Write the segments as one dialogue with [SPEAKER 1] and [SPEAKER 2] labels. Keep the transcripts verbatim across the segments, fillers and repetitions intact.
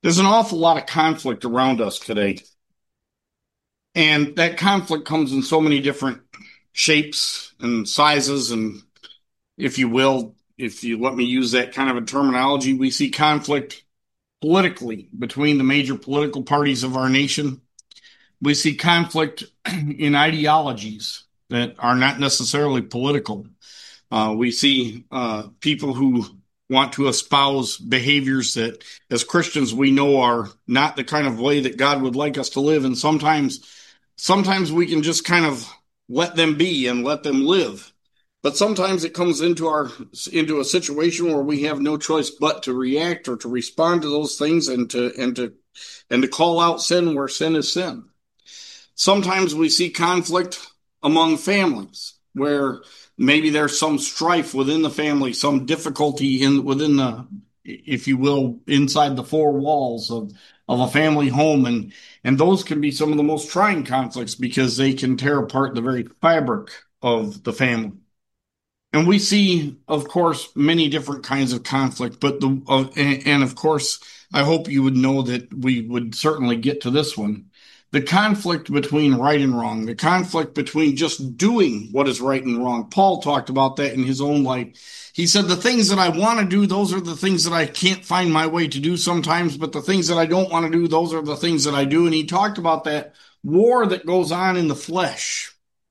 [SPEAKER 1] There's an awful lot of conflict around us today. And that conflict comes in so many different shapes and sizes. And if you will, if you let me use that kind of a terminology, we see conflict politically between the major political parties of our nation. We see conflict in ideologies that are not necessarily political. Uh, we see uh, people who want to espouse behaviors that, as Christians, we know are not the kind of way that God would like us to live. And sometimes, sometimes we can just kind of let them be and let them live. But sometimes it comes into our into a situation where we have no choice but to react or to respond to those things and to and to and to call out sin where sin is sin. Sometimes we see conflict among families where maybe there's some strife within the family, some difficulty in within the, if you will, inside the four walls of, of a family home. And, and those can be some of the most trying conflicts because they can tear apart the very fabric of the family. And we see, of course, many different kinds of conflict, but the, uh, and, and of course, I hope you would know that we would certainly get to this one. The conflict between right and wrong, the conflict between just doing what is right and wrong. Paul talked about that in his own life. He said, the things that I want to do, those are the things that I can't find my way to do sometimes, but the things that I don't want to do, those are the things that I do. And he talked about that war that goes on in the flesh.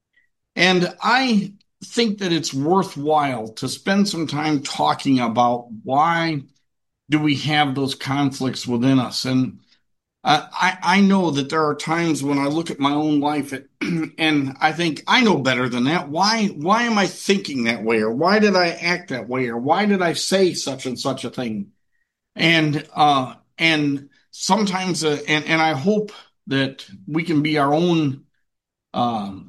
[SPEAKER 1] And I think that it's worthwhile to spend some time talking about why do we have those conflicts within us. And Uh, I, I know that there are times when I look at my own life at, and I think I know better than that. Why, why am I thinking that way? Or why did I act that way? Or why did I say such and such a thing? And, uh, and sometimes, uh, and, and I hope that we can be our own, um,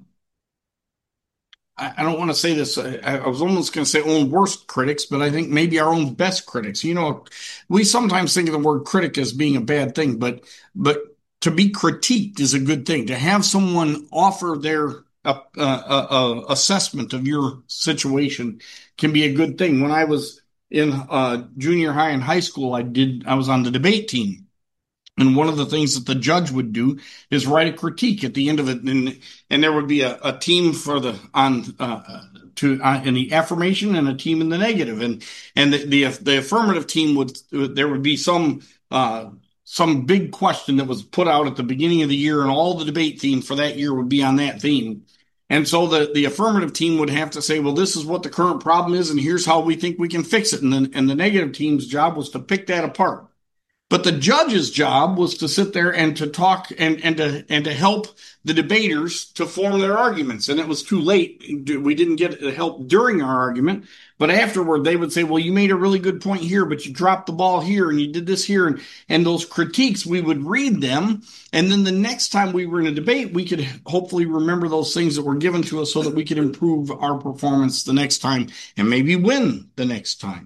[SPEAKER 1] I don't want to say this. I was almost going to say own worst critics, but I think maybe our own best critics. You know, we sometimes think of the word critic as being a bad thing, but but to be critiqued is a good thing. To have someone offer their uh, uh, uh, assessment of your situation can be a good thing. When I was in uh, junior high and high school, I did. I was on the debate team. And one of the things that the judge would do is write a critique at the end of it, and and there would be a, a team for the on uh, to uh, in the affirmation and a team in the negative, and and the the, the affirmative team would there would be some uh, some big question that was put out at the beginning of the year, and all the debate theme for that year would be on that theme. And so the, the affirmative team would have to say, well, this is what the current problem is, and here's how we think we can fix it. And then and the negative team's job was to pick that apart. But the judge's job was to sit there and to talk and, and to and to help the debaters to form their arguments. And it was too late. We didn't get help during our argument. But afterward, they would say, well, you made a really good point here, but you dropped the ball here and you did this here. And, and those critiques, we would read them. And then the next time we were in a debate, we could hopefully remember those things that were given to us so that we could improve our performance the next time and maybe win the next time.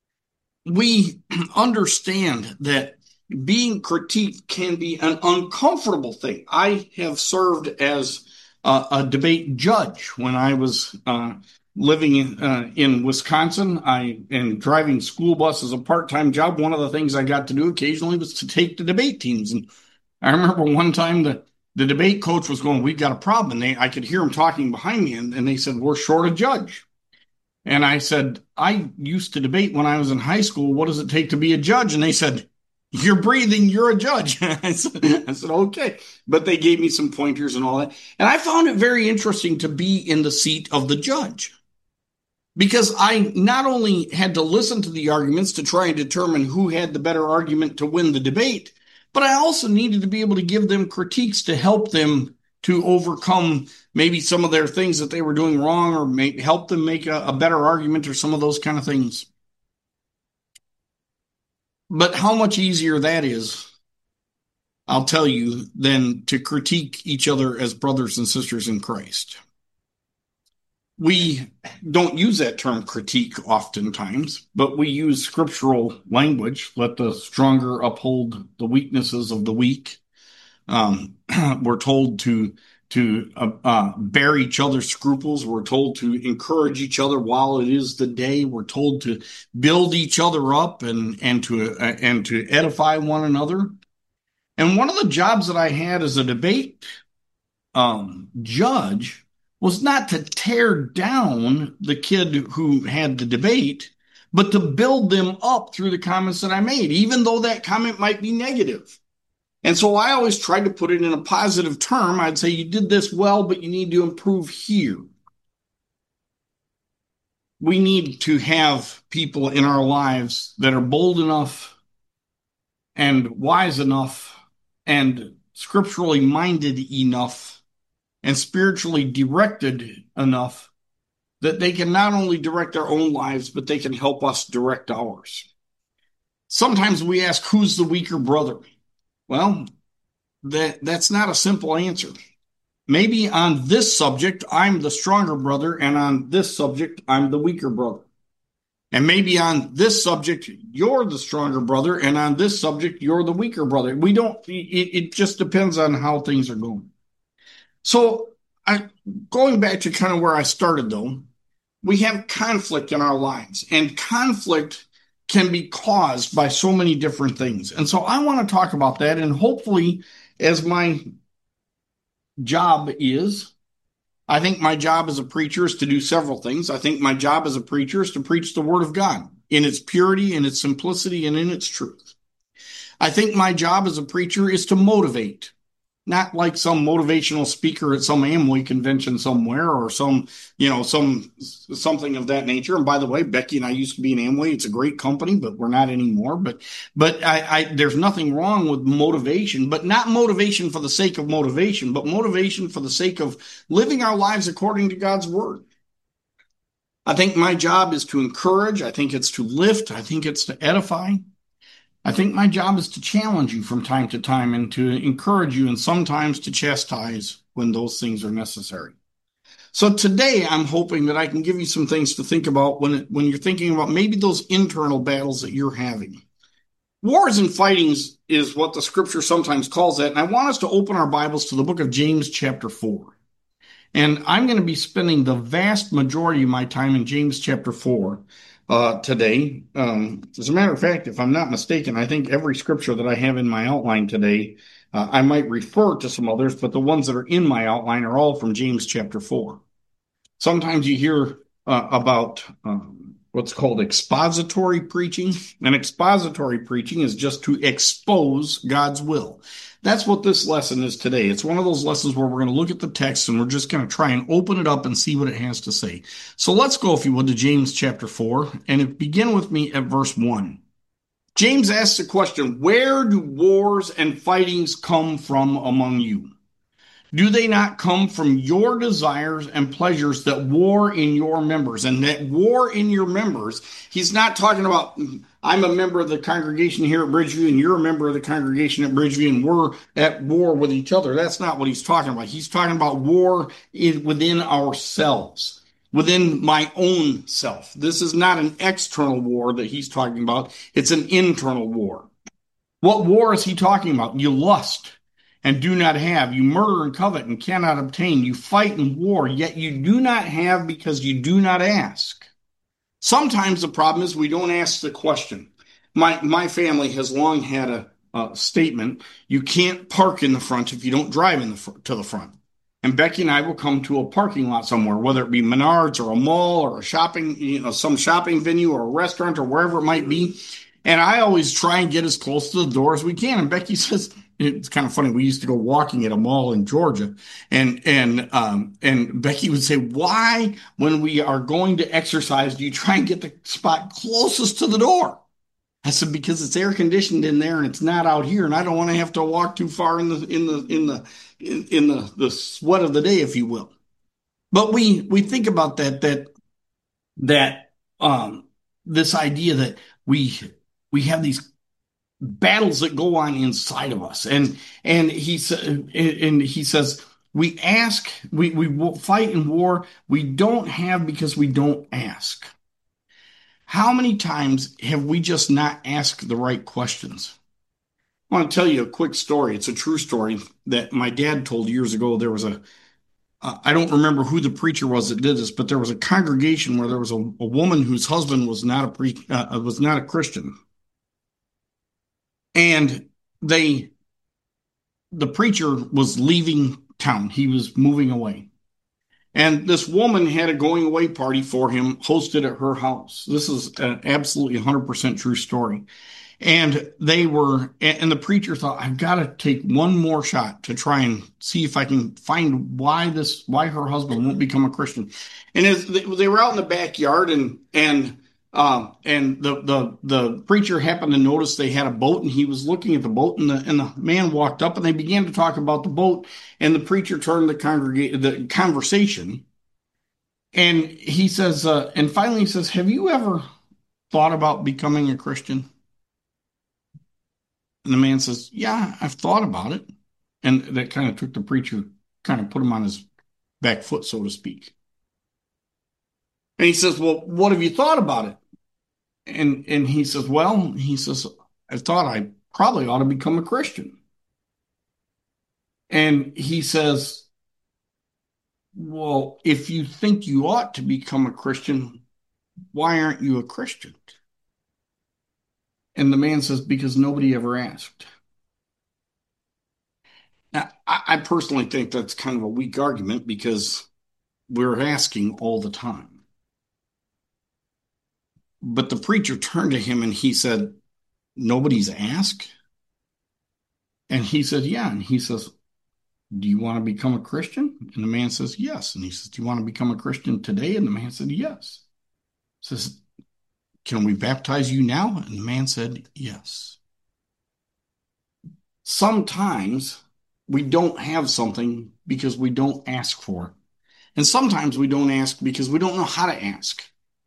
[SPEAKER 1] We understand that being critiqued can be an uncomfortable thing. I have served as a, a debate judge when I was uh, living in, uh, in Wisconsin. I and driving school bus as a part-time job. One of the things I got to do occasionally was to take the debate teams. And I remember one time the, the debate coach was going, "We've got a problem." And they, I could hear him talking behind me, and, and they said, "We're short a judge." And I said, I used to debate when I was in high school. What does it take to be a judge? And they said, you're breathing, you're a judge. I said, I said, okay. But they gave me some pointers and all that. And I found it very interesting to be in the seat of the judge because I not only had to listen to the arguments to try and determine who had the better argument to win the debate, but I also needed to be able to give them critiques to help them to overcome maybe some of their things that they were doing wrong or make, help them make a, a better argument or some of those kind of things. But how much easier that is, I'll tell you, than to critique each other as brothers and sisters in Christ. We don't use that term critique oftentimes, but we use scriptural language. Let the stronger uphold the weaknesses of the weak. Um, we're told to to uh, uh, bear each other's scruples. We're told to encourage each other while it is the day. We're told to build each other up and and to uh, and to edify one another. And one of the jobs that I had as a debate um, judge was not to tear down the kid who had the debate, but to build them up through the comments that I made, even though that comment might be negative. And so I always tried to put it in a positive term. I'd say, you did this well, but you need to improve here. We need to have people in our lives that are bold enough and wise enough and scripturally minded enough and spiritually directed enough that they can not only direct their own lives, but they can help us direct ours. Sometimes we ask, who's the weaker brother? Well, that that's not a simple answer. Maybe on this subject, I'm the stronger brother, and on this subject, I'm the weaker brother. And maybe on this subject, you're the stronger brother, and on this subject, you're the weaker brother. We don't, it, it just depends on how things are going. So, I, going back to kind of where I started, though, we have conflict in our lives, and conflict can be caused by so many different things. And so I want to talk about that, and hopefully, as my job is, I think my job as a preacher is to do several things. I think my job as a preacher is to preach the Word of God in its purity, in its simplicity, and in its truth. I think my job as a preacher is to motivate, not like some motivational speaker at some Amway convention somewhere or some, you know, some something of that nature. And by the way, Becky and I used to be in Amway. It's a great company, but we're not anymore. But but I, I there's nothing wrong with motivation, but not motivation for the sake of motivation, but motivation for the sake of living our lives according to God's word. I think my job is to encourage. I think it's to lift. I think it's to edify. I think my job is to challenge you from time to time and to encourage you and sometimes to chastise when those things are necessary. So today I'm hoping that I can give you some things to think about when it, when you're thinking about maybe those internal battles that you're having. Wars and fightings is what the scripture sometimes calls that. And I want us to open our Bibles to the book of James chapter four. And I'm going to be spending the vast majority of my time in James chapter four. Uh, today. Um, as a matter of fact, if I'm not mistaken, I think every scripture that I have in my outline today, uh, I might refer to some others, but the ones that are in my outline are all from James chapter four. Sometimes you hear uh, about um, what's called expository preaching, and expository preaching is just to expose God's will. That's what this lesson is today. It's one of those lessons where we're going to look at the text and we're just going to try and open it up and see what it has to say. So let's go, if you would, to James chapter four, and begin with me at verse one. James asks the question, where do wars and fightings come from among you? Do they not come from your desires and pleasures that war in your members? And that war in your members, he's not talking about, I'm a member of the congregation here at Bridgeview and you're a member of the congregation at Bridgeview and we're at war with each other. That's not what he's talking about. He's talking about war in, within ourselves, within my own self. This is not an external war that he's talking about. It's an internal war. What war is he talking about? You lust and do not have. You murder and covet and cannot obtain. You fight and war, yet you do not have because you do not ask. Sometimes the problem is we don't ask the question. My my family has long had a, a statement, you can't park in the front if you don't drive in the fr- to the front. And Becky and I will come to a parking lot somewhere, whether it be Menards or a mall or a shopping, you know, some shopping venue or a restaurant or wherever it might be. And I always try and get as close to the door as we can. And Becky says, it's kind of funny. We used to go walking at a mall in Georgia, and and um, and Becky would say, "Why, when we are going to exercise, do you try and get the spot closest to the door?" I said, "Because it's air conditioned in there, and it's not out here, and I don't want to have to walk too far in the in the in the in, in the the sweat of the day, if you will." But we we think about that that that um, this idea that we we have these battles that go on inside of us. And and he said, and he says, we ask, we we fight in war. We don't have because we don't ask. How many times have we just not asked the right questions? I want to tell you a quick story. It's a true story that my dad told years ago. There was a, uh, I don't remember who the preacher was that did this, but there was a congregation where there was a, a woman whose husband was not a pre, uh, was not a Christian, and they, the preacher was leaving town. He was moving away. And this woman had a going away party for him hosted at her house. This is an absolutely one hundred percent true story. And they were, and the preacher thought, I've got to take one more shot to try and see if I can find why this, why her husband won't become a Christian. And as they, they were out in the backyard, and, and, um, and the, the, the preacher happened to notice they had a boat, and he was looking at the boat, and the, and the man walked up and they began to talk about the boat, and the preacher turned the congregate, the conversation. And he says, uh, and finally he says, have you ever thought about becoming a Christian? And the man says, yeah, I've thought about it. And that kind of took the preacher, kind of put him on his back foot, so to speak. And he says, well, what have you thought about it? And, and he says, well, he says, I thought I probably ought to become a Christian. And he says, well, if you think you ought to become a Christian, why aren't you a Christian? And the man says, because nobody ever asked. Now, I, I personally think that's kind of a weak argument, because we're asking all the time. But the preacher turned to him and he said, nobody's asked? And he said, yeah. And he says, do you want to become a Christian? And the man says, yes. And he says, do you want to become a Christian today? And the man said, yes. He says, can we baptize you now? And the man said, yes. Sometimes we don't have something because we don't ask for it. And sometimes we don't ask because we don't know how to ask.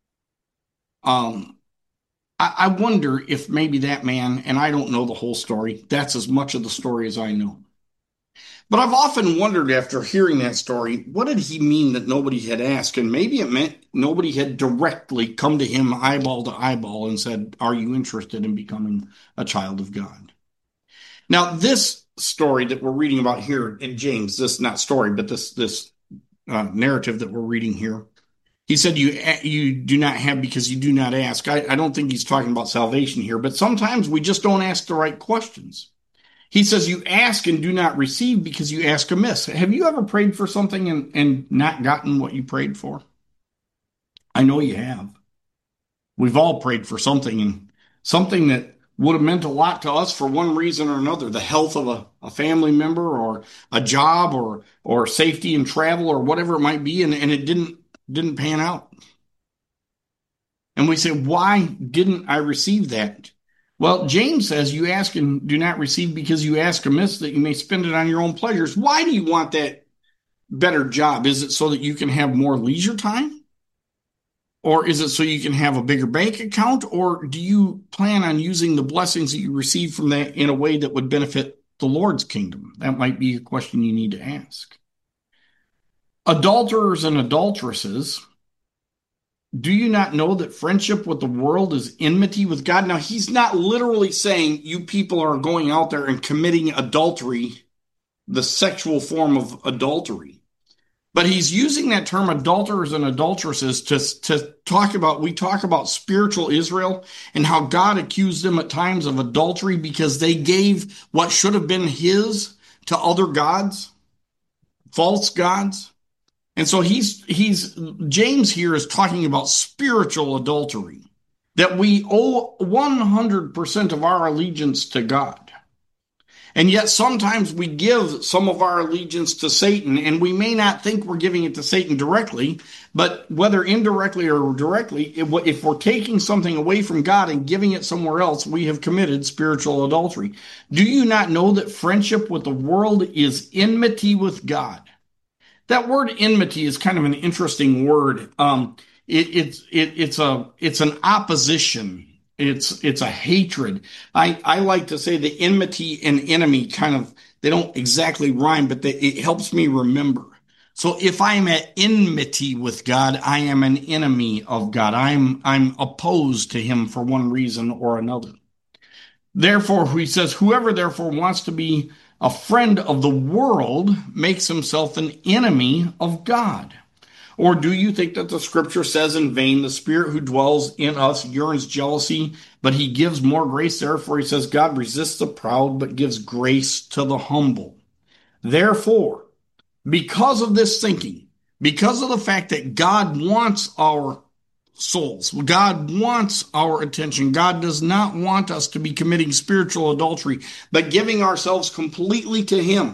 [SPEAKER 1] Um, I, I wonder if maybe that man, and I don't know the whole story, that's as much of the story as I know. But I've often wondered after hearing that story, what did he mean that nobody had asked? And maybe it meant nobody had directly come to him eyeball to eyeball and said, are you interested in becoming a child of God? Now, this story that we're reading about here in James, this not story, but this this uh, narrative that we're reading here, he said you you do not have because you do not ask. I, I don't think he's talking about salvation here, but sometimes we just don't ask the right questions. He says you ask and do not receive because you ask amiss. Have you ever prayed for something and, and not gotten what you prayed for? I know you have. We've all prayed for something, and something that would have meant a lot to us for one reason or another, the health of a, a family member, or a job, or or safety in travel, or whatever it might be, and, and it didn't didn't pan out. And we say, why didn't I receive that? Well, James says you ask and do not receive because you ask amiss, that you may spend it on your own pleasures. Why do you want that better job? Is it so that you can have more leisure time? Or is it so you can have a bigger bank account? Or do you plan on using the blessings that you receive from that in a way that would benefit the Lord's kingdom? That might be a question you need to ask. Adulterers and adulteresses, do you not know that friendship with the world is enmity with God? Now, he's not literally saying you people are going out there and committing adultery, the sexual form of adultery. But he's using that term adulterers and adulteresses to, to talk about, we talk about spiritual Israel and how God accused them at times of adultery because they gave what should have been his to other gods, false gods. And so he's, he's, James here is talking about spiritual adultery, that we owe one hundred percent of our allegiance to God. And yet sometimes we give some of our allegiance to Satan, and we may not think we're giving it to Satan directly, but whether indirectly or directly, if we're taking something away from God and giving it somewhere else, we have committed spiritual adultery. Do you not know that friendship with the world is enmity with God? That word enmity is kind of an interesting word. Um, it, it's it, it's a it's an opposition. It's it's a hatred. I, I like to say the enmity and enemy kind of, they don't exactly rhyme, but they, it helps me remember. So if I'm at enmity with God, I am an enemy of God. I'm I'm opposed to him for one reason or another. Therefore, he says, whoever therefore wants to be a friend of the world makes himself an enemy of God. Or do you think that the scripture says in vain, the spirit who dwells in us yearns jealousy, but he gives more grace? Therefore, he says, God resists the proud, but gives grace to the humble. Therefore, because of this thinking, because of the fact that God wants our souls, God wants our attention, God does not want us to be committing spiritual adultery, but giving ourselves completely to him.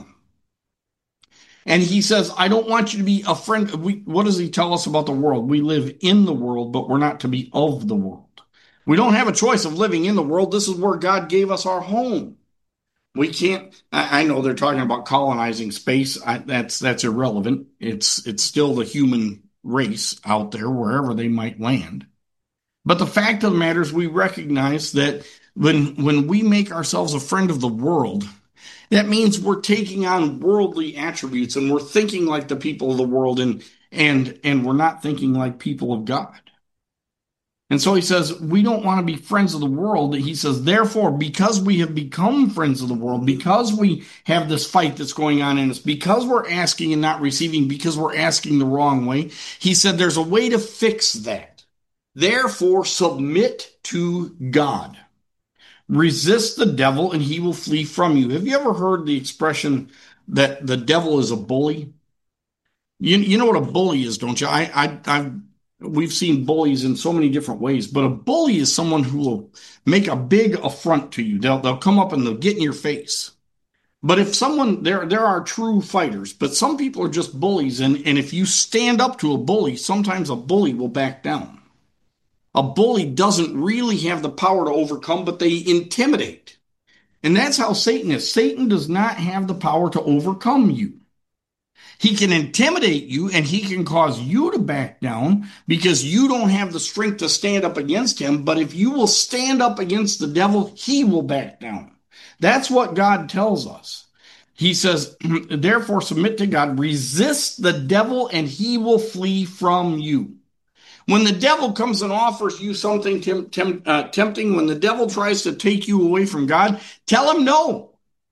[SPEAKER 1] And he says, I don't want you to be a friend. We, what does he tell us about the world? We live in the world, but we're not to be of the world. We don't have a choice of living in the world. This is where God gave us our home. We can't, I, I know they're talking about colonizing space. I, that's, that's irrelevant. It's, it's still the human race out there, wherever they might land. But the fact of the matter is we recognize that when, when we make ourselves a friend of the world, that means we're taking on worldly attributes and we're thinking like the people of the world, and and and we're not thinking like people of God. And so he says, we don't want to be friends of the world. He says, therefore, because we have become friends of the world, because we have this fight that's going on in us, because we're asking and not receiving, because we're asking the wrong way, he said there's a way to fix that. Therefore, submit to God. Resist the devil and he will flee from you. Have you ever heard the expression that the devil is a bully? You, you know what a bully is, don't you? I, I, I've, we've seen bullies in so many different ways, but a bully is someone who will make a big affront to you. They'll, they'll come up and they'll get in your face. But if someone, there, there are true fighters, but some people are just bullies. And, and if you stand up to a bully, sometimes a bully will back down. A bully doesn't really have the power to overcome, but they intimidate. And that's how Satan is. Satan does not have the power to overcome you. He can intimidate you and he can cause you to back down because you don't have the strength to stand up against him. But if you will stand up against the devil, he will back down. That's what God tells us. He says, therefore submit to God, resist the devil and he will flee from you. When the devil comes and offers you something tem- tem- uh, tempting, when the devil tries to take you away from God, tell him no.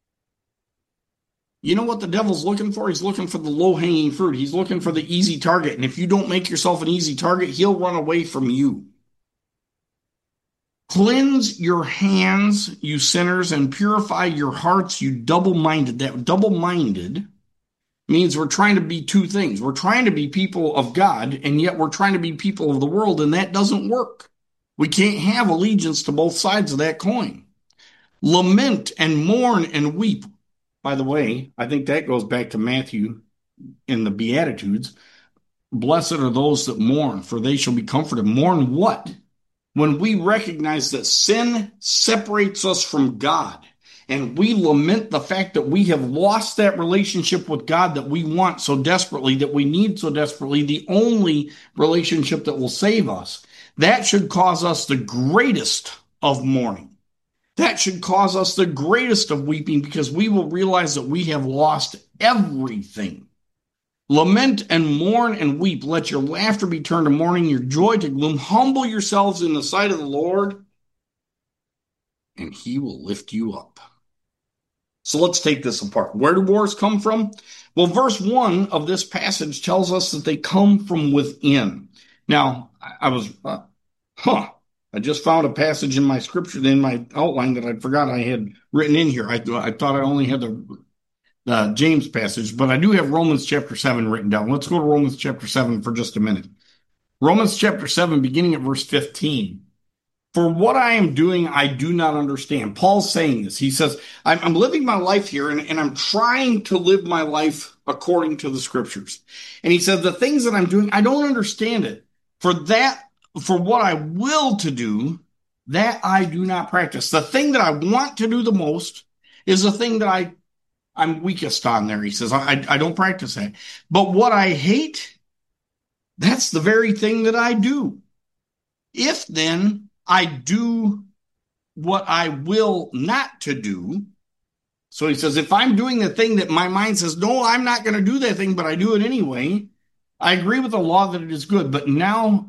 [SPEAKER 1] You know what the devil's looking for? He's looking for the low-hanging fruit. He's looking for the easy target. And if you don't make yourself an easy target, he'll run away from you. Cleanse your hands, you sinners, and purify your hearts, you double-minded. That double-minded means we're trying to be two things. We're trying to be people of God, and yet we're trying to be people of the world, and that doesn't work. We can't have allegiance to both sides of that coin. Lament and mourn and weep. By the way, I think that goes back to Matthew in the Beatitudes. Blessed are those that mourn, for they shall be comforted. Mourn what? When we recognize that sin separates us from God, and we lament the fact that we have lost that relationship with God that we want so desperately, that we need so desperately, the only relationship that will save us, that should cause us the greatest of mourning. That should cause us the greatest of weeping, because we will realize that we have lost everything. Lament and mourn and weep. Let your laughter be turned to mourning, your joy to gloom. Humble yourselves in the sight of the Lord, and he will lift you up. So let's take this apart. Where do wars come from? Well, verse one of this passage tells us that they come from within. Now, I was, uh, huh, I just found a passage in my scripture, in my outline, that I forgot I had written in here. I, I thought I only had the uh, James passage, but I do have Romans chapter seven written down. Let's go to Romans chapter seven for just a minute. Romans chapter seven, beginning at verse fifteen. For what I am doing, I do not understand. Paul's saying this. He says, I'm, I'm living my life here, and, and I'm trying to live my life according to the scriptures. And he says, the things that I'm doing, I don't understand it. For that, for what I will to do, that I do not practice. The thing that I want to do the most is the thing that I, I'm weakest on there. He says, I, I don't practice that. But what I hate, that's the very thing that I do. If then I do what I will not to do. So he says, if I'm doing the thing that my mind says, no, I'm not going to do that thing, but I do it anyway, I agree with the law that it is good. But now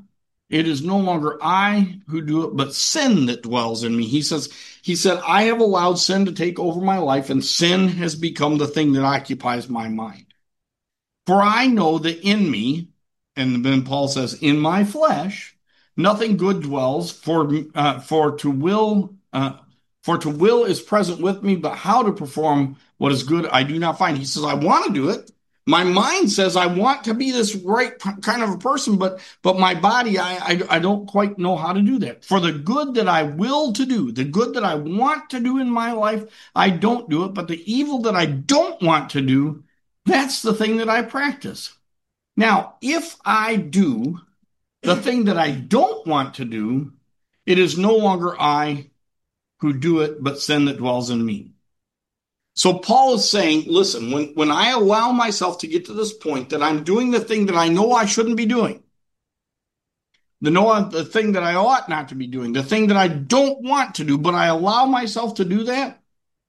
[SPEAKER 1] It is no longer I who do it, but sin that dwells in me. He says, he said, I have allowed sin to take over my life, and sin has become the thing that occupies my mind. For I know that in me, and then Paul says, in my flesh, nothing good dwells. For uh, for to will uh, for to will is present with me, but how to perform what is good I do not find. He says, I want to do it. My mind says I want to be this right kind of a person, but but my body, I, I I don't quite know how to do that. For the good that I will to do, the good that I want to do in my life, I don't do it. But the evil that I don't want to do, that's the thing that I practice. Now, if I do the thing that I don't want to do, it is no longer I who do it, but sin that dwells in me. So Paul is saying, listen, when, when I allow myself to get to this point that I'm doing the thing that I know I shouldn't be doing, the, know, the thing that I ought not to be doing, the thing that I don't want to do, but I allow myself to do that,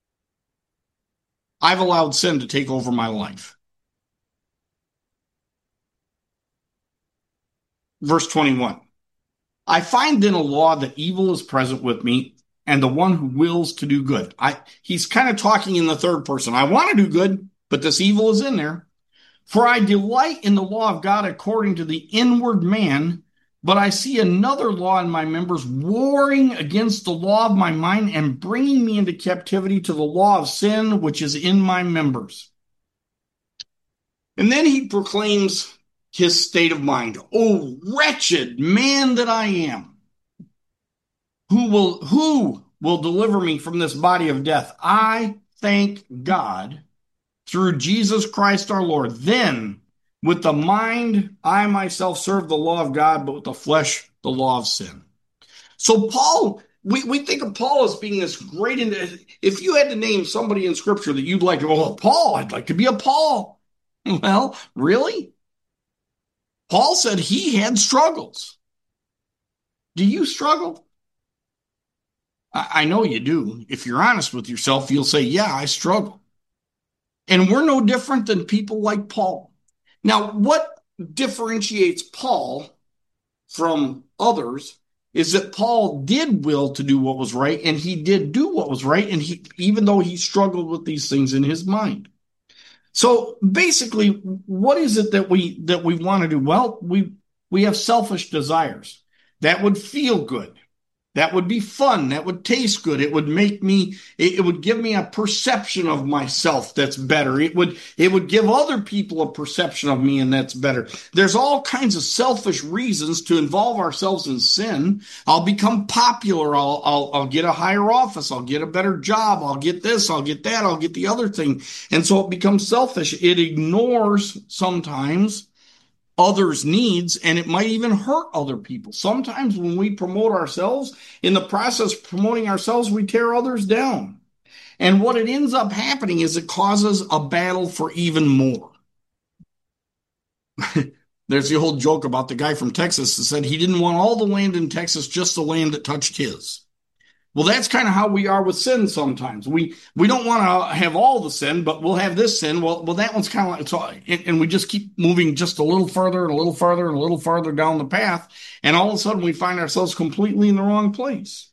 [SPEAKER 1] I've allowed sin to take over my life. Verse twenty-one, I find then a law that evil is present with me, and the one who wills to do good. I, he's kind of talking in the third person. I want to do good, but this evil is in there. For I delight in the law of God according to the inward man, but I see another law in my members warring against the law of my mind and bringing me into captivity to the law of sin which is in my members. And then he proclaims his state of mind. Oh, wretched man that I am. Who will, who will deliver me from this body of death? I thank God through Jesus Christ our Lord. Then, with the mind, I myself serve the law of God, but with the flesh, the law of sin. So Paul, we, we think of Paul as being this great, if you had to name somebody in Scripture that you'd like to, oh, Paul, I'd like to be a Paul. Well, really? Paul said he had struggles. Do you struggle? I know you do. If you're honest with yourself, you'll say, yeah, I struggle. And we're no different than people like Paul. Now, what differentiates Paul from others is that Paul did will to do what was right, and he did do what was right, and he, even though he struggled with these things in his mind. So basically, what is it that we that we want to do? Well, we we have selfish desires that would feel good. That would be fun. That would taste good. It would make me, it would give me a perception of myself that's better. It would, it would give other people a perception of me and that's better. There's all kinds of selfish reasons to involve ourselves in sin. I'll become popular. I'll, I'll, I'll get a higher office. I'll get a better job. I'll get this. I'll get that. I'll get the other thing. And so it becomes selfish. It ignores sometimes others' needs, and it might even hurt other people. Sometimes when we promote ourselves, in the process of promoting ourselves, we tear others down. And what it ends up happening is it causes a battle for even more. There's the old joke about the guy from Texas that said he didn't want all the land in Texas, just the land that touched his. Well, that's kind of how we are with sin sometimes. We we don't want to have all the sin, but we'll have this sin. Well, well, that one's kind of like, so, and, and we just keep moving just a little further and a little further and a little farther down the path. And all of a sudden we find ourselves completely in the wrong place.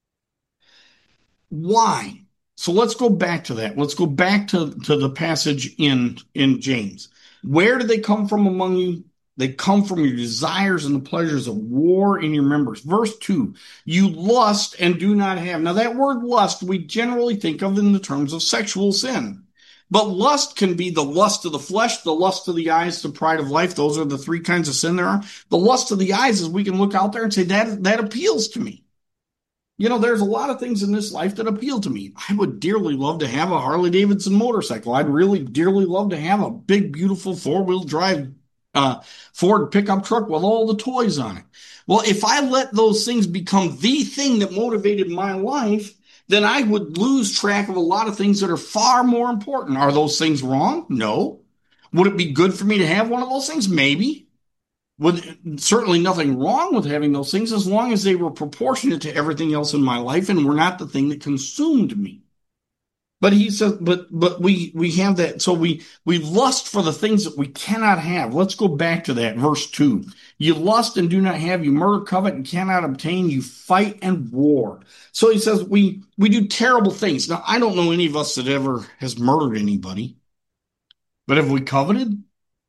[SPEAKER 1] Why? So let's go back to that. Let's go back to, to the passage in, in James. Where do they come from among you? They come from your desires and the pleasures of war in your members. Verse two, you lust and do not have. Now that word lust, we generally think of in the terms of sexual sin. But lust can be the lust of the flesh, the lust of the eyes, the pride of life. Those are the three kinds of sin there are. The lust of the eyes is we can look out there and say, that, that appeals to me. You know, there's a lot of things in this life that appeal to me. I would dearly love to have a Harley Davidson motorcycle. I'd really dearly love to have a big, beautiful four-wheel drive Uh, Ford pickup truck with all the toys on it. Well, if I let those things become the thing that motivated my life, then I would lose track of a lot of things that are far more important. Are those things wrong? No. Would it be good for me to have one of those things? Maybe. Would certainly nothing wrong with having those things as long as they were proportionate to everything else in my life and were not the thing that consumed me. But he says, but but we we have that. So we we lust for the things that we cannot have. Let's go back to that verse two. You lust and do not have. You murder, covet, and cannot obtain. You fight and war. So he says we we do terrible things. Now I don't know any of us that ever has murdered anybody, but have we coveted?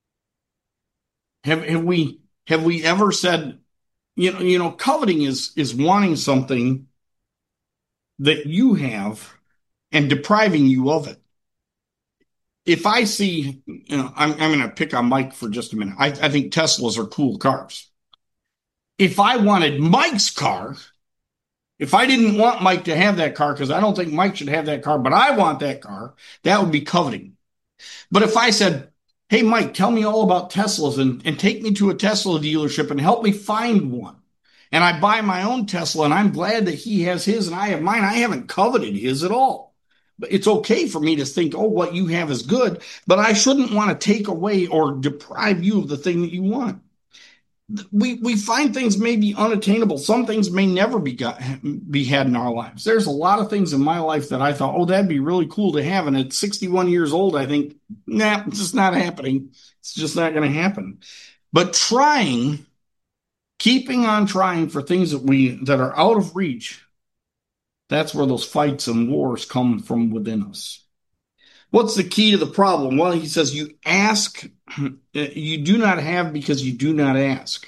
[SPEAKER 1] Have have we have we ever said, you know you know coveting is is wanting something that you have and depriving you of it. If I see, you know, I'm, I'm going to pick on Mike for just a minute. I, I think Teslas are cool cars. If I wanted Mike's car, if I didn't want Mike to have that car, because I don't think Mike should have that car, but I want that car, that would be coveting. But if I said, hey, Mike, tell me all about Teslas and, and take me to a Tesla dealership and help me find one. And I buy my own Tesla and I'm glad that he has his and I have mine. I haven't coveted his at all. But it's okay for me to think, oh, what you have is good, but I shouldn't want to take away or deprive you of the thing that you want. We we find things may be unattainable. Some things may never be got, be had in our lives. There's a lot of things in my life that I thought, oh, that'd be really cool to have. And at sixty-one years old, I think, nah, it's just not happening. It's just not going to happen. But trying, keeping on trying for things that we that are out of reach, that's where those fights and wars come from within us. What's the key to the problem? Well, he says, you ask, you do not have because you do not ask.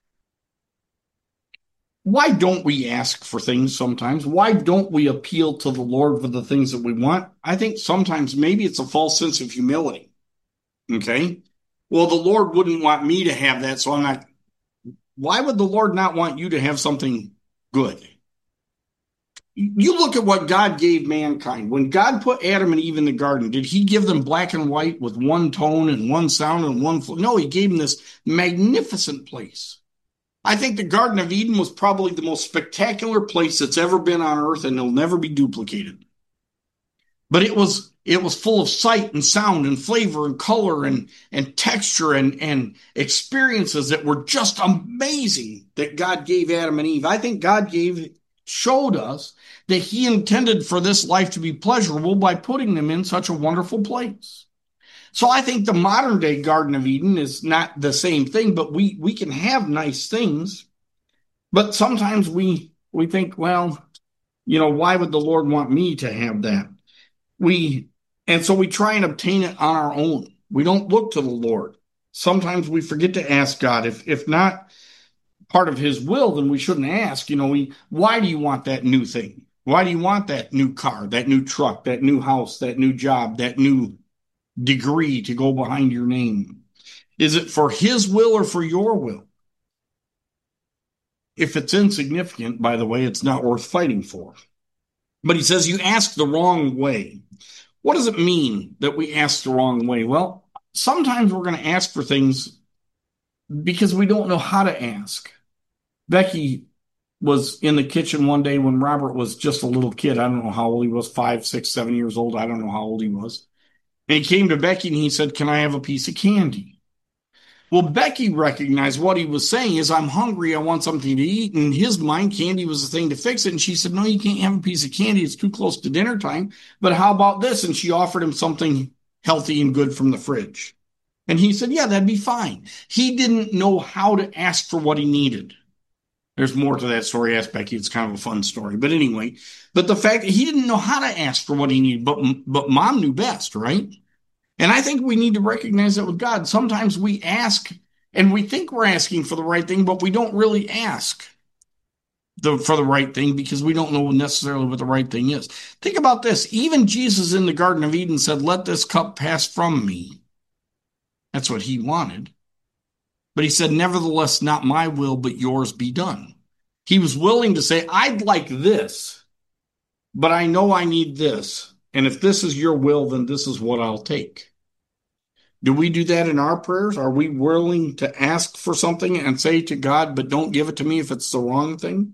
[SPEAKER 1] Why don't we ask for things sometimes? Why don't we appeal to the Lord for the things that we want? I think sometimes maybe it's a false sense of humility. Okay? Well, the Lord wouldn't want me to have that, so I'm not. Why would the Lord not want you to have something good? You look at what God gave mankind. When God put Adam and Eve in the garden, did he give them black and white with one tone and one sound and one flow? No, he gave them this magnificent place. I think the Garden of Eden was probably the most spectacular place that's ever been on earth, and it'll never be duplicated. But it was it was full of sight and sound and flavor and color and, and texture and, and experiences that were just amazing that God gave Adam and Eve. I think God gave showed us that he intended for this life to be pleasurable by putting them in such a wonderful place. So I think the modern day Garden of Eden is not the same thing, but we, we can have nice things. But sometimes we, we think, well, you know, why would the Lord want me to have that? We, and so we try and obtain it on our own. We don't look to the Lord. Sometimes we forget to ask God. If, if not part of his will, then we shouldn't ask, you know, we, why do you want that new thing? Why do you want that new car, that new truck, that new house, that new job, that new degree to go behind your name? Is it for his will or for your will? If it's insignificant, by the way, it's not worth fighting for. But he says you ask the wrong way. What does it mean that we ask the wrong way? Well, sometimes we're going to ask for things because we don't know how to ask. Becky was in the kitchen one day when Robert was just a little kid. I don't know how old he was, five, six, seven years old. I don't know how old he was. And he came to Becky and he said, can I have a piece of candy? Well, Becky recognized what he was saying is, I'm hungry. I want something to eat. And in his mind, candy was the thing to fix it. And she said, no, you can't have a piece of candy. It's too close to dinner time. But how about this? And she offered him something healthy and good from the fridge. And he said, yeah, that'd be fine. He didn't know how to ask for what he needed. There's more to that story. Ask Becky. It's kind of a fun story. But anyway, but the fact that he didn't know how to ask for what he needed, but, but mom knew best, right? And I think we need to recognize that with God. Sometimes we ask and we think we're asking for the right thing, but we don't really ask the, for the right thing because we don't know necessarily what the right thing is. Think about this. Even Jesus in the Garden of Eden said, let this cup pass from me. That's what he wanted. But he said, nevertheless, not my will, but yours be done. He was willing to say, I'd like this, but I know I need this. And if this is your will, then this is what I'll take. Do we do that in our prayers? Are we willing to ask for something and say to God, but don't give it to me if it's the wrong thing?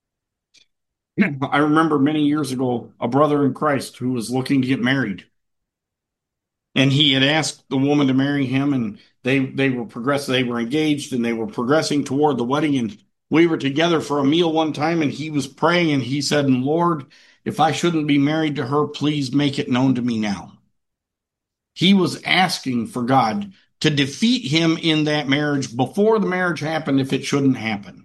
[SPEAKER 1] I remember many years ago, a brother in Christ who was looking to get married. And he had asked the woman to marry him, and they, they were progressing, they were engaged, and they were progressing toward the wedding. And we were together for a meal one time, and he was praying, and he said, Lord, if I shouldn't be married to her, please make it known to me now. He was asking for God to defeat him in that marriage before the marriage happened if it shouldn't happen.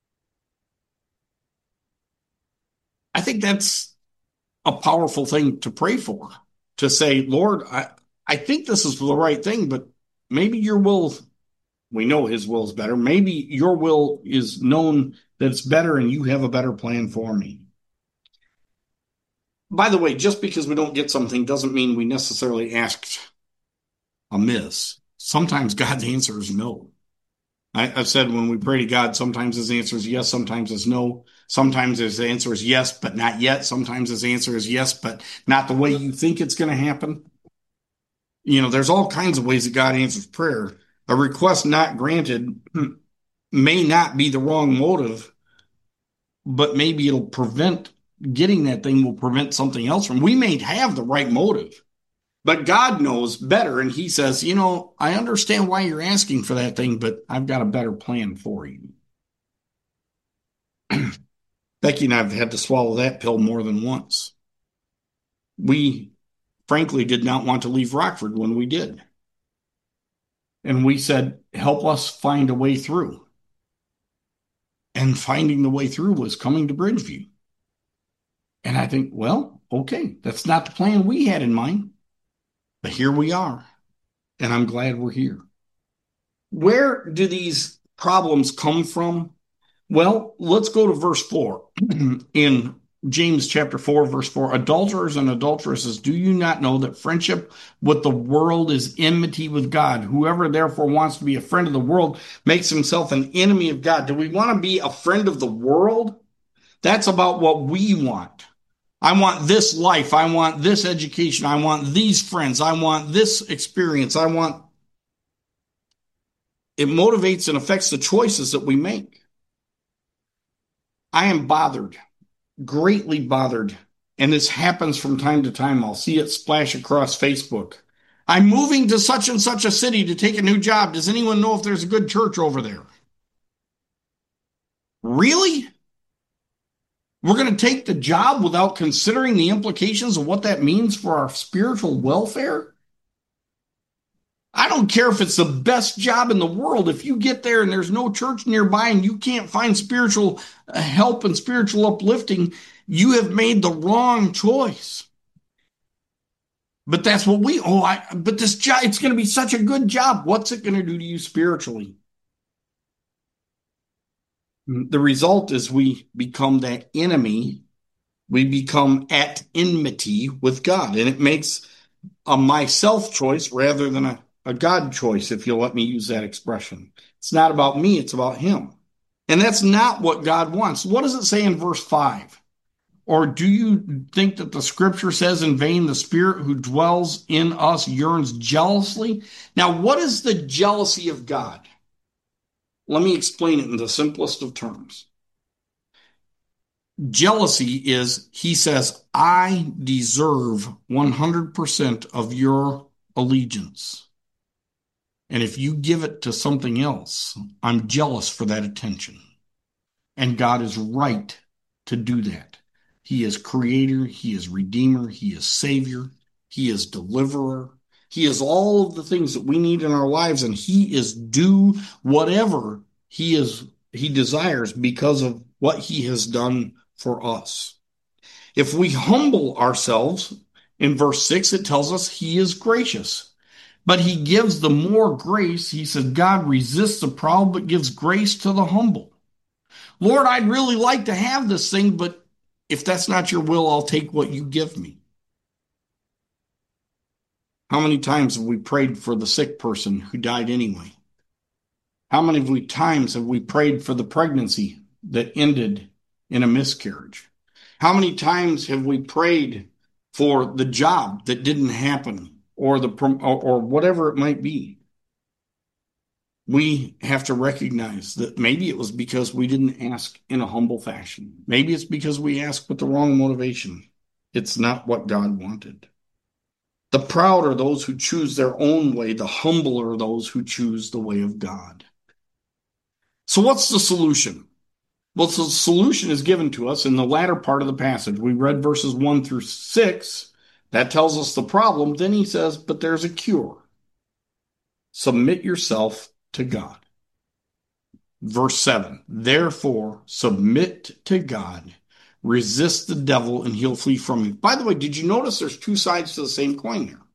[SPEAKER 1] I think that's a powerful thing to pray for, to say, Lord, I, I think this is the right thing, but maybe your will, we know his will is better. Maybe your will is known that it's better and you have a better plan for me. By the way, just because we don't get something doesn't mean we necessarily asked amiss. Sometimes God's answer is no. I, I've said when we pray to God, sometimes his answer is yes, sometimes it's no. Sometimes his answer is yes, but not yet. Sometimes his answer is yes, but not the way you think it's going to happen. You know, there's all kinds of ways that God answers prayer. A request not granted may not be the wrong motive, but maybe it'll prevent getting that thing will prevent something else from. We may have the right motive, but God knows better. And he says, you know, I understand why you're asking for that thing, but I've got a better plan for you. Becky and I have had to swallow that pill more than once. We frankly did not want to leave Rockford when we did. And we said, help us find a way through. And finding the way through was coming to Bridgeview. And I think, well, okay, that's not the plan we had in mind. But here we are. And I'm glad we're here. Where do these problems come from? Well, let's go to verse four in James chapter four, verse four. Adulterers and adulteresses, do you not know that friendship with the world is enmity with God? Whoever therefore wants to be a friend of the world makes himself an enemy of God. Do we want to be a friend of the world? That's about what we want. I want this life. I want this education. I want these friends. I want this experience. I want. It motivates and affects the choices that we make. I am bothered, greatly bothered, and this happens from time to time. I'll see it splash across Facebook. I'm moving to such and such a city to take a new job. Does anyone know if there's a good church over there? Really? We're going to take the job without considering the implications of what that means for our spiritual welfare? I don't care if it's the best job in the world. If you get there and there's no church nearby and you can't find spiritual help and spiritual uplifting, you have made the wrong choice. But that's what we, oh, I, but this job, it's going to be such a good job. What's it going to do to you spiritually? The result is we become that enemy. We become at enmity with God. And it makes a myself choice rather than a A God choice, if you'll let me use that expression. It's not about me, it's about him. And that's not what God wants. What does it say in verse five? Or do you think that the scripture says in vain, the spirit who dwells in us yearns jealously? Now, what is the jealousy of God? Let me explain it in the simplest of terms. Jealousy is, he says, I deserve one hundred percent of your allegiance. And if you give it to something else, I'm jealous for that attention. And God is right to do that. He is creator. He is redeemer. He is savior. He is deliverer. He is all of the things that we need in our lives. And he is due whatever he is, he desires because of what he has done for us. If we humble ourselves, in verse six, it tells us he is gracious. But he gives the more grace. He said, God resists the proud, but gives grace to the humble. Lord, I'd really like to have this thing, but if that's not your will, I'll take what you give me. How many times have we prayed for the sick person who died anyway? How many times have we prayed for the pregnancy that ended in a miscarriage? How many times have we prayed for the job that didn't happen? Or the or, or whatever it might be. We have to recognize that maybe it was because we didn't ask in a humble fashion. Maybe it's because we asked with the wrong motivation. It's not what God wanted. The proud are those who choose their own way. The humble are those who choose the way of God. So what's the solution? Well, so the solution is given to us in the latter part of the passage. We read verses one through six. That tells us the problem. Then he says, but there's a cure. Submit yourself to God. Verse seven, therefore, submit to God, resist the devil, and he'll flee from you. By the way, did you notice there's two sides to the same coin there?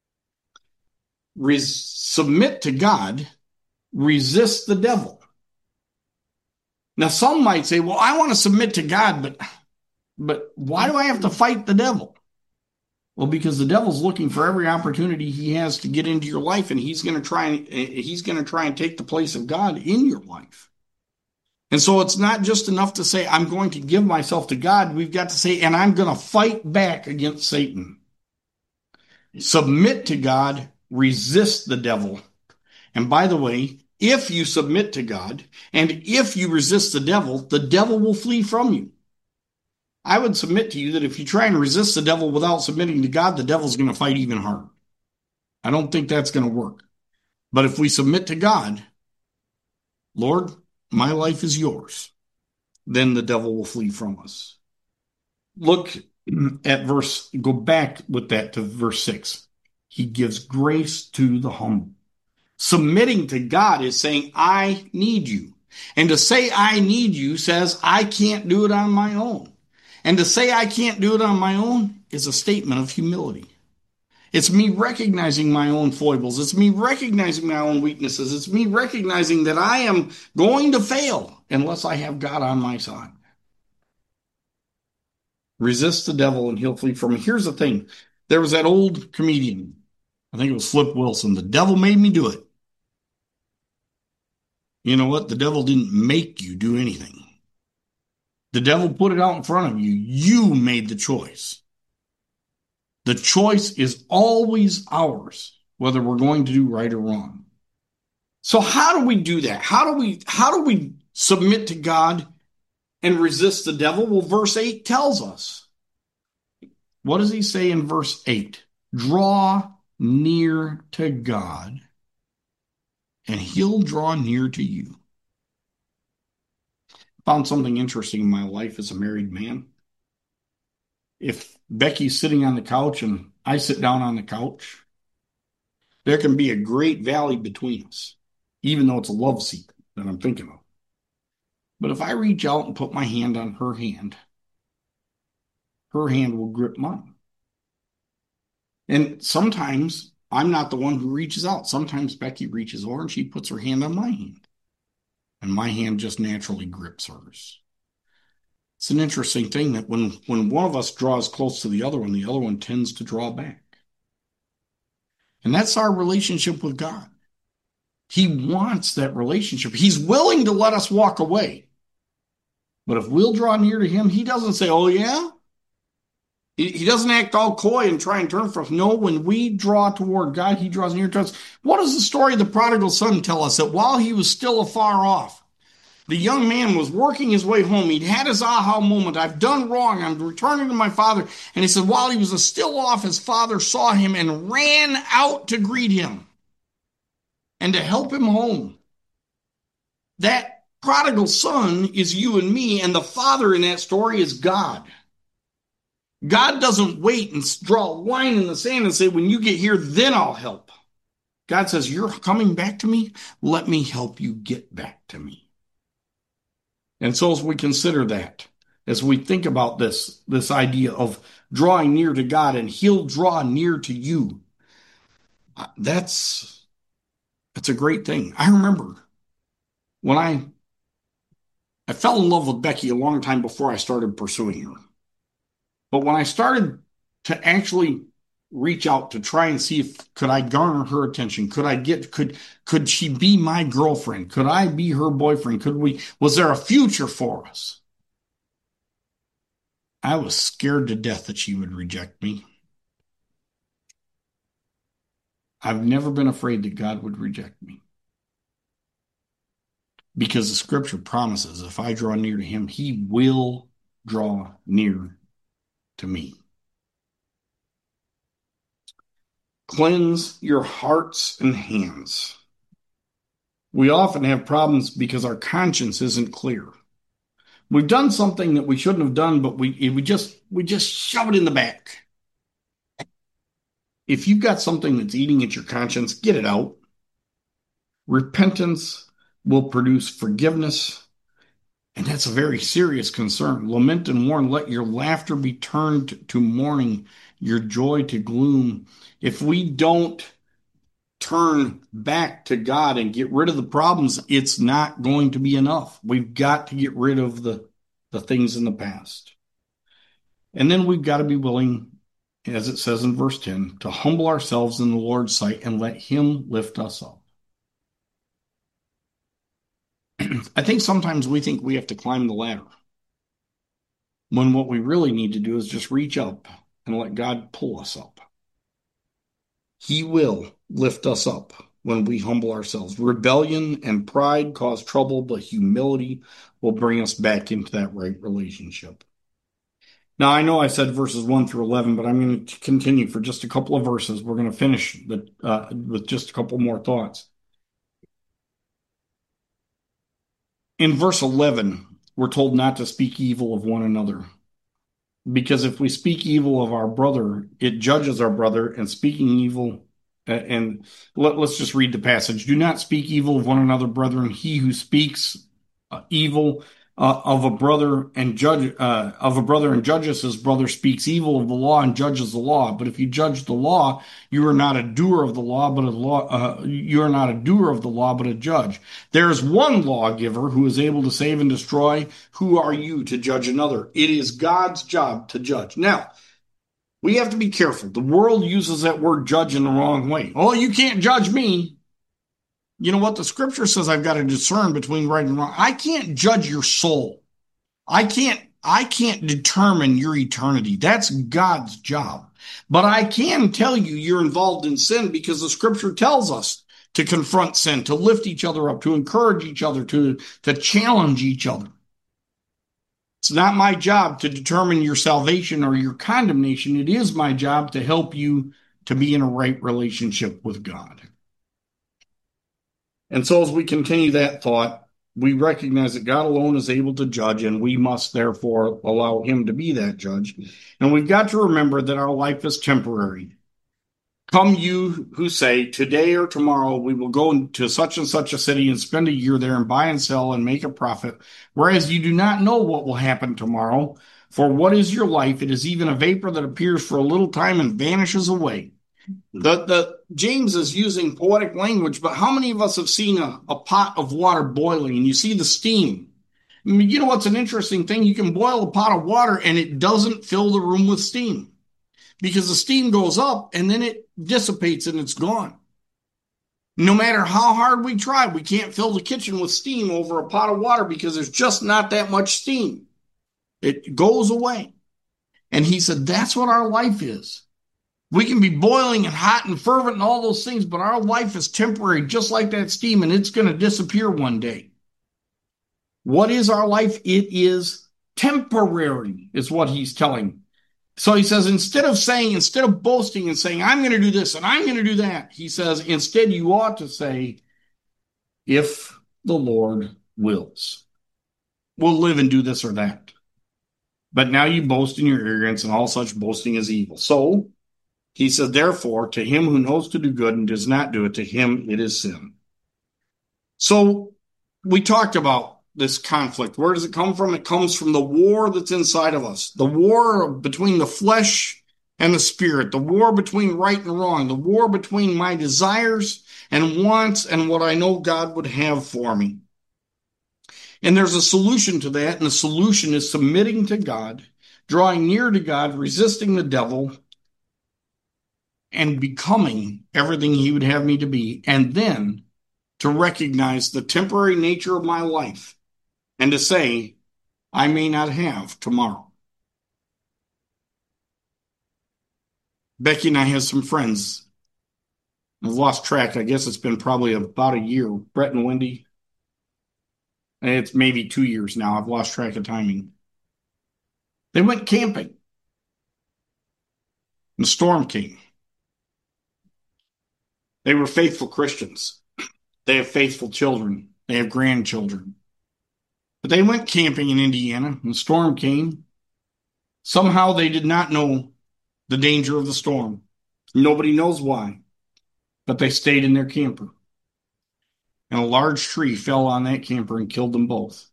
[SPEAKER 1] Res- submit to God, resist the devil. Now, some might say, well, I want to submit to God, but, but why do I have to fight the devil? Well, because the devil's looking for every opportunity he has to get into your life, and he's going to try and he's going to try and take the place of God in your life. And so it's not just enough to say, I'm going to give myself to God. We've got to say, and I'm going to fight back against Satan. Submit to God, resist the devil. And by the way, if you submit to God and if you resist the devil, the devil will flee from you. I would submit to you that if you try and resist the devil without submitting to God, the devil's going to fight even harder. I don't think that's going to work. But if we submit to God, Lord, my life is yours, then the devil will flee from us. Look at verse, go back with that to verse six. He gives grace to the humble. Submitting to God is saying, I need you. And to say I need you says I can't do it on my own. And to say I can't do it on my own is a statement of humility. It's me recognizing my own foibles. It's me recognizing my own weaknesses. It's me recognizing that I am going to fail unless I have God on my side. Resist the devil and he'll flee from me. Here's the thing. There was that old comedian. I think it was Flip Wilson. The devil made me do it. You know what? The devil didn't make you do anything. The devil put it out in front of you. You made the choice. The choice is always ours, whether we're going to do right or wrong. So how do we do that? How do we, how do we submit to God and resist the devil? Well, verse eight tells us. What does he say in verse eight? Draw near to God, and he'll draw near to you. Found something interesting in my life as a married man. If Becky's sitting on the couch and I sit down on the couch, there can be a great valley between us, even though it's a love seat that I'm thinking of. But if I reach out and put my hand on her hand, her hand will grip mine. And sometimes I'm not the one who reaches out. Sometimes Becky reaches over and she puts her hand on my hand. And my hand just naturally grips hers. It's an interesting thing that when, when one of us draws close to the other one, the other one tends to draw back. And that's our relationship with God. He wants that relationship. He's willing to let us walk away. But if we'll draw near to him, he doesn't say, oh yeah? He doesn't act all coy and try and turn from us. No, when we draw toward God, he draws near to us. What does the story of the prodigal son tell us? That while he was still afar off, the young man was working his way home. He'd had his aha moment. I've done wrong. I'm returning to my father. And he said, while he was still off, his father saw him and ran out to greet him and to help him home. That prodigal son is you and me, and the father in that story is God. God doesn't wait and draw a line in the sand and say, when you get here, then I'll help. God says, you're coming back to me? Let me help you get back to me. And so as we consider that, as we think about this, this idea of drawing near to God and he'll draw near to you, that's, that's a great thing. I remember when I, I fell in love with Becky a long time before I started pursuing her. But when I started to actually reach out to try and see if could I garner her attention, could I get could could she be my girlfriend? Could I be her boyfriend? Could we was there a future for us? I was scared to death that she would reject me. I've never been afraid that God would reject me. Because the scripture promises if I draw near to him, he will draw near to me. Cleanse your hearts and hands. We often have problems because our conscience isn't clear. We've done something that we shouldn't have done, but we we just we just shove it in the back. If you've got something that's eating at your conscience, get it out. Repentance will produce forgiveness, and that's a very serious concern. Lament and mourn. Let your laughter be turned to mourning, your joy to gloom. If we don't turn back to God and get rid of the problems, it's not going to be enough. We've got to get rid of the, the things in the past. And then we've got to be willing, as it says in verse ten, to humble ourselves in the Lord's sight and let Him lift us up. I think sometimes we think we have to climb the ladder, when what we really need to do is just reach up and let God pull us up. He will lift us up when we humble ourselves. Rebellion and pride cause trouble, but humility will bring us back into that right relationship. Now, I know I said verses one through eleven, but I'm going to continue for just a couple of verses. We're going to finish the, uh, with just a couple more thoughts. In verse eleven, we're told not to speak evil of one another. Because if we speak evil of our brother, it judges our brother, and speaking evil, uh, and let, us just read the passage. Do not speak evil of one another, brethren. He who speaks uh, evil uh, of a brother and judge uh, of a brother and judges his brother speaks evil of the law and judges the law. But if you judge the law, you are not a doer of the law, but a law. Uh, you are not a doer of the law, but a judge. There is one lawgiver who is able to save and destroy. Who are you to judge another? It is God's job to judge. Now, we have to be careful. The world uses that word judge in the wrong way. Oh, you can't judge me. You know what? The scripture says I've got to discern between right and wrong. I can't judge your soul. I can't, I can't determine your eternity. That's God's job. But I can tell you you're involved in sin because the scripture tells us to confront sin, to lift each other up, to encourage each other, to, to challenge each other. It's not my job to determine your salvation or your condemnation. It is my job to help you to be in a right relationship with God. And so as we continue that thought, we recognize that God alone is able to judge, and we must therefore allow Him to be that judge. And we've got to remember that our life is temporary. Come you who say, today or tomorrow we will go into such and such a city and spend a year there and buy and sell and make a profit, whereas you do not know what will happen tomorrow. For what is your life? It is even a vapor that appears for a little time and vanishes away. The, the James is using poetic language, but how many of us have seen a, a pot of water boiling and you see the steam? I mean, you know what's an interesting thing? You can boil a pot of water and it doesn't fill the room with steam because the steam goes up and then it dissipates and it's gone. No matter how hard we try, we can't fill the kitchen with steam over a pot of water because there's just not that much steam. It goes away. And he said, that's what our life is. We can be boiling and hot and fervent and all those things, but our life is temporary, just like that steam, and it's going to disappear one day. What is our life? It is temporary, is what he's telling. So he says, instead of saying, instead of boasting and saying, I'm going to do this and I'm going to do that, he says, instead you ought to say, if the Lord wills, we'll live and do this or that. But now you boast in your arrogance, and all such boasting is evil. So he said, therefore, to him who knows to do good and does not do it, to him it is sin. So we talked about this conflict. Where does it come from? It comes from the war that's inside of us, the war between the flesh and the spirit, the war between right and wrong, the war between my desires and wants and what I know God would have for me. And there's a solution to that, and the solution is submitting to God, drawing near to God, resisting the devil, and becoming everything He would have me to be, and then to recognize the temporary nature of my life and to say, I may not have tomorrow. Becky and I have some friends. I've lost track. I guess it's been probably about a year. Brett and Wendy. It's maybe two years now. I've lost track of timing. They went camping. And the storm came. They were faithful Christians. They have faithful children. They have grandchildren. But they went camping in Indiana, and the storm came. Somehow they did not know the danger of the storm. Nobody knows why, but they stayed in their camper. And a large tree fell on that camper and killed them both.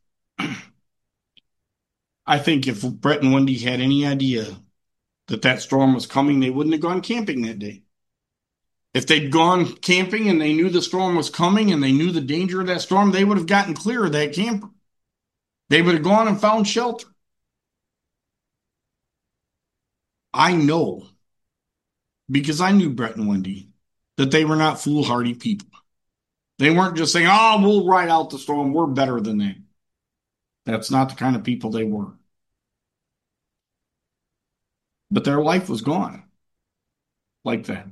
[SPEAKER 1] I think if Brett and Wendy had any idea that that storm was coming, they wouldn't have gone camping that day. If they'd gone camping and they knew the storm was coming and they knew the danger of that storm, they would have gotten clear of that camper. They would have gone and found shelter. I know, because I knew Brett and Wendy, that they were not foolhardy people. They weren't just saying, oh, we'll ride out the storm. We're better than that. That's not the kind of people they were. But their life was gone like that.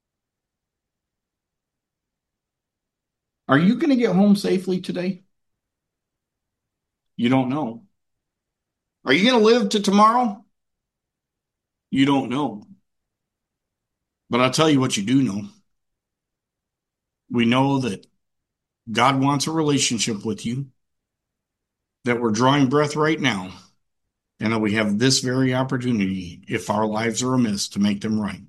[SPEAKER 1] Are you going to get home safely today? You don't know. Are you going to live to tomorrow? You don't know. But I'll tell you what you do know. We know that God wants a relationship with you, that we're drawing breath right now, and that we have this very opportunity, if our lives are amiss, to make them right.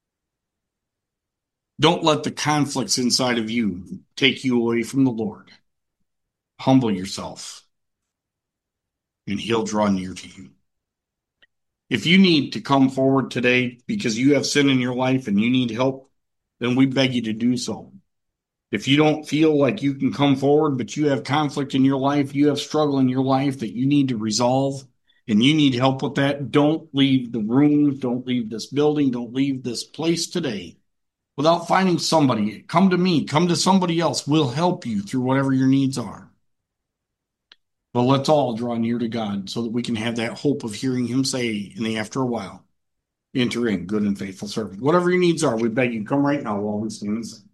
[SPEAKER 1] Don't let the conflicts inside of you take you away from the Lord. Humble yourself, and He'll draw near to you. If you need to come forward today because you have sin in your life and you need help, then we beg you to do so. If you don't feel like you can come forward, but you have conflict in your life, you have struggle in your life that you need to resolve, and you need help with that, don't leave the room, don't leave this building, don't leave this place today without finding somebody. Come to me, come to somebody else. We'll help you through whatever your needs are. But let's all draw near to God so that we can have that hope of hearing Him say in the after a while, enter in, good and faithful servant. Whatever your needs are, we beg you, come right now while we stand and sing.